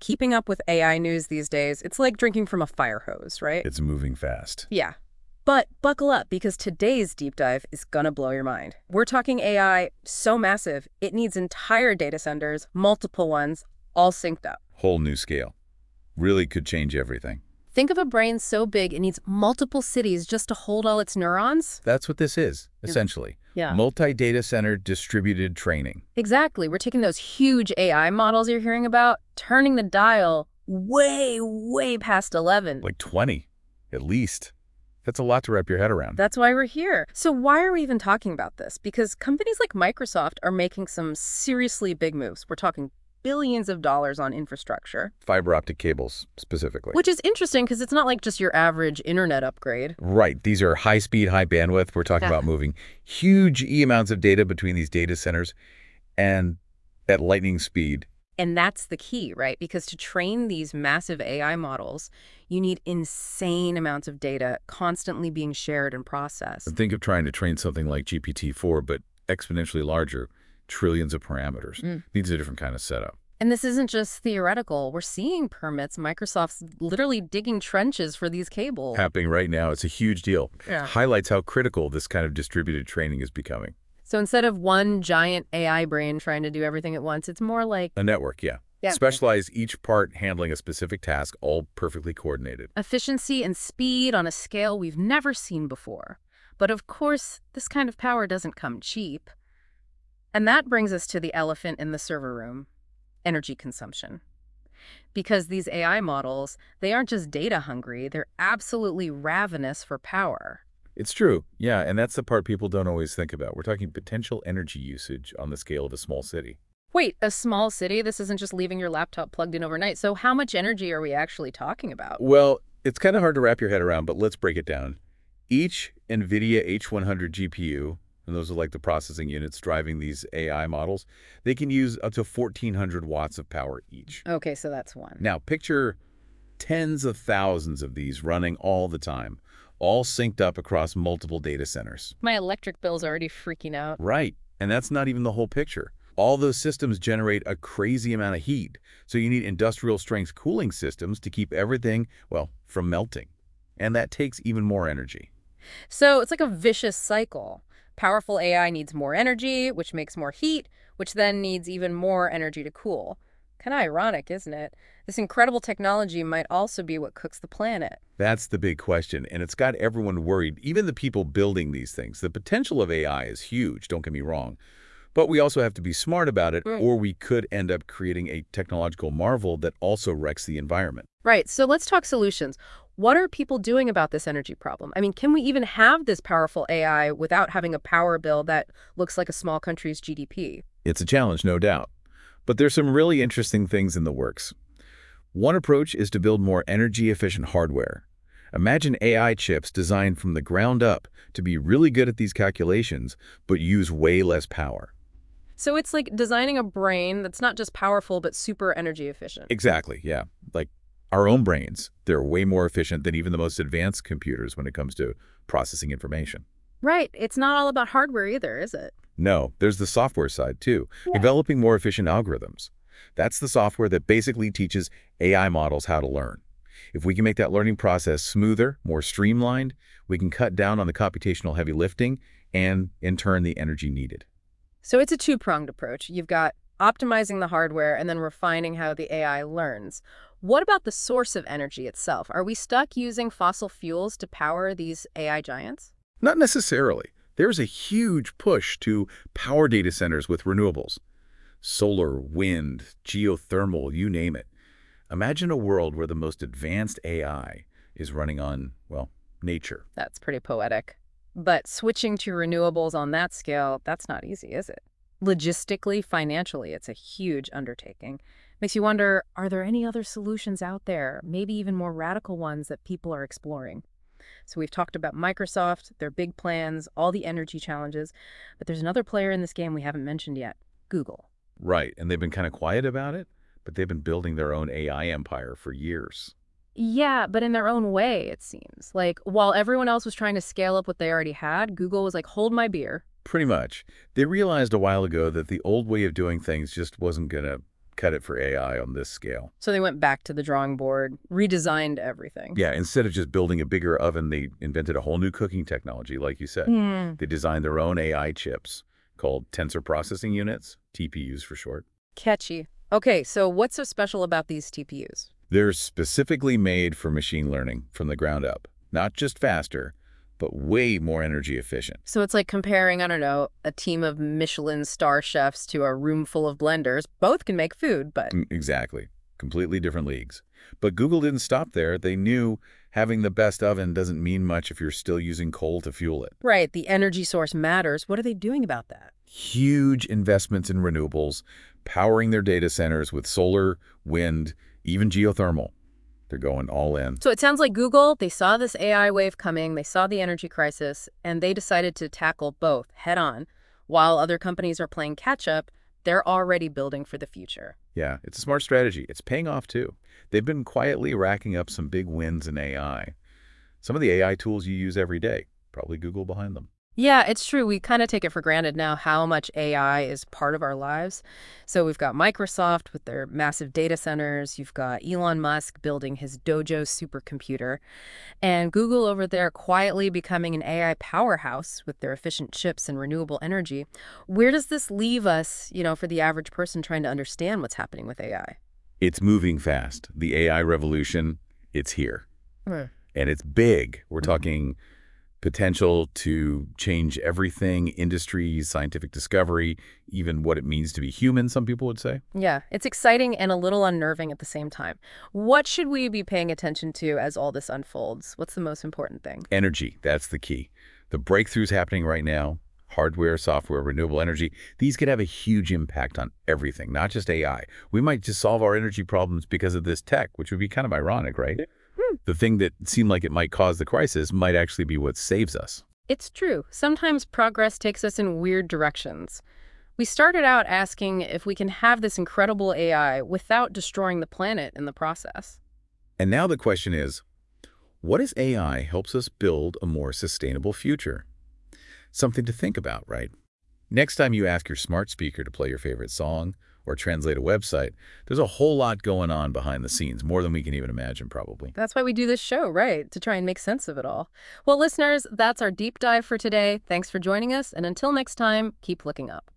Keeping up with AI news these days, it's like drinking from a fire hose, right? It's moving fast. Yeah. But buckle up, because today's deep dive is gonna blow your mind. We're talking AI so massive, it needs entire data centers, multiple ones, all synced up. Whole new scale. Really could change everything. Think of a brain so big it needs multiple cities just to hold all its neurons. That's what this is, essentially. Yeah. Multi-data center distributed training. Exactly. We're taking those huge AI models you're hearing about, turning the dial way, way past 11. Like 20, at least. That's a lot to wrap your head around. That's why we're here. So why are we even talking about this? Because companies like Microsoft are making some seriously big moves. We're talking billions of dollars on infrastructure. Fiber optic cables, specifically. Which is interesting because it's not like just your average internet upgrade. Right. These are high speed, high bandwidth. We're talking about moving huge amounts of data between these data centers and at lightning speed. And that's the key, right? Because to train these massive AI models, you need insane amounts of data constantly being shared and processed. And think of trying to train something like GPT-4, but exponentially larger, trillions of parameters. Needs a different kind of setup. And this isn't just theoretical. We're seeing permits. Microsoft's literally digging trenches for these cables. Happening right now. It's a huge deal. Yeah. Highlights how critical this kind of distributed training is becoming. So instead of one giant AI brain trying to do everything at once, it's more like A network, yeah. Specialize each part handling a specific task, all perfectly coordinated. efficiency and speed on a scale we've never seen before. But of course, this kind of power doesn't come cheap. And that brings us to the elephant in the server room, energy consumption. Because these AI models, they aren't just data hungry, they're absolutely ravenous for power. It's true, yeah, and that's the part people don't always think about. We're talking potential energy usage on the scale of a small city. Wait, a small city? This isn't just leaving your laptop plugged in overnight. So how much energy are we actually talking about? Well, it's kind of hard to wrap your head around, but let's break it down. Each NVIDIA H100 GPU, and those are like the processing units driving these AI models, they can use up to 1,400 watts of power each. Okay, so that's one. Now, picture tens of thousands of these running all the time, all synced up across multiple data centers. My electric bill's already freaking out. Right, and that's not even the whole picture. All those systems generate a crazy amount of heat, so you need industrial-strength cooling systems to keep everything, well, from melting. And that takes even more energy. So it's like a vicious cycle. Powerful AI needs more energy, which makes more heat, which then needs even more energy to cool. Kind of ironic, isn't it? This incredible technology might also be what cooks the planet. That's the big question, and it's got everyone worried, even the people building these things. The potential of AI is huge, don't get me wrong. But we also have to be smart about it, or we could end up creating a technological marvel that also wrecks the environment. Right, so let's talk solutions. What are people doing about this energy problem? I mean, can we even have this powerful AI without having a power bill that looks like a small country's GDP? It's a challenge, no doubt. But there's some really interesting things in the works. One approach is to build more energy-efficient hardware. Imagine AI chips designed from the ground up to be really good at these calculations, but use way less power. So it's like designing a brain that's not just powerful, but super energy efficient. Exactly, yeah. Like our own brains, they're way more efficient than even the most advanced computers when it comes to processing information. Right. It's not all about hardware either, is it? No, there's the software side too, developing more efficient algorithms. That's the software that basically teaches AI models how to learn. If we can make that learning process smoother, more streamlined, we can cut down on the computational heavy lifting and, in turn, the energy needed. So it's a two-pronged approach. You've got optimizing the hardware and then refining how the AI learns. What about the source of energy itself? Are we stuck using fossil fuels to power these AI giants? Not necessarily. There's a huge push to power data centers with renewables. Solar, wind, geothermal, you name it. Imagine a world where the most advanced AI is running on, well, nature. That's pretty poetic. But switching to renewables on that scale, that's not easy, is it? Logistically, financially, it's a huge undertaking. Makes you wonder, are there any other solutions out there, maybe even more radical ones that people are exploring? So we've talked about Microsoft, their big plans, all the energy challenges, but there's another player in this game we haven't mentioned yet, Google. Right, and they've been kind of quiet about it, but they've been building their own AI empire for years. Yeah, but in their own way, it seems. Like, while everyone else was trying to scale up what they already had, Google was like, hold my beer. Pretty much. They realized a while ago that the old way of doing things just wasn't going to cut it for AI on this scale. So they went back to the drawing board, redesigned everything. Yeah, instead of just building a bigger oven, they invented a whole new cooking technology, like you said. They designed their own AI chips called Tensor Processing Units, TPUs for short. Catchy. Okay, so what's so special about these TPUs? They're specifically made for machine learning from the ground up. Not just faster, but way more energy efficient. So it's like comparing, I don't know, a team of Michelin star chefs to a room full of blenders. Both can make food, but... Exactly. Completely different leagues. But Google didn't stop there. They knew having the best oven doesn't mean much if you're still using coal to fuel it. Right, the energy source matters. What are they doing about that? Huge investments in renewables, powering their data centers with solar, wind, even geothermal. They're going all in. So it sounds like Google, they saw this AI wave coming, they saw the energy crisis, and they decided to tackle both head on. While other companies are playing catch up, they're already building for the future. Yeah, it's a smart strategy. It's paying off too. They've been quietly racking up some big wins in AI. Some of the AI tools you use every day, probably Google behind them. Yeah, it's true. We kind of take it for granted now how much AI is part of our lives. So we've got Microsoft with their massive data centers. You've got Elon Musk building his Dojo supercomputer. And Google over there quietly becoming an AI powerhouse with their efficient chips and renewable energy. Where does this leave us, for the average person trying to understand what's happening with AI? It's moving fast. The AI revolution, it's here. Hmm. And it's big. We're talking potential to change everything, industries, scientific discovery, even what it means to be human, some people would say. Yeah, it's exciting and a little unnerving at the same time. What should we be paying attention to as all this unfolds? What's the most important thing? Energy, that's the key. The breakthroughs happening right now, hardware, software, renewable energy, these could have a huge impact on everything, not just AI. We might just solve our energy problems because of this tech, which would be kind of ironic, right? The thing that seemed like it might cause the crisis might actually be what saves us. It's true. Sometimes progress takes us in weird directions. We started out asking if we can have this incredible AI without destroying the planet in the process. And now the question is, what if AI helps us build a more sustainable future? Something to think about, right? Next time you ask your smart speaker to play your favorite song or translate a website, there's a whole lot going on behind the scenes, more than we can even imagine, probably. That's why we do this show, right? To try and make sense of it all. Well, listeners, that's our deep dive for today. Thanks for joining us, and until next time, keep looking up.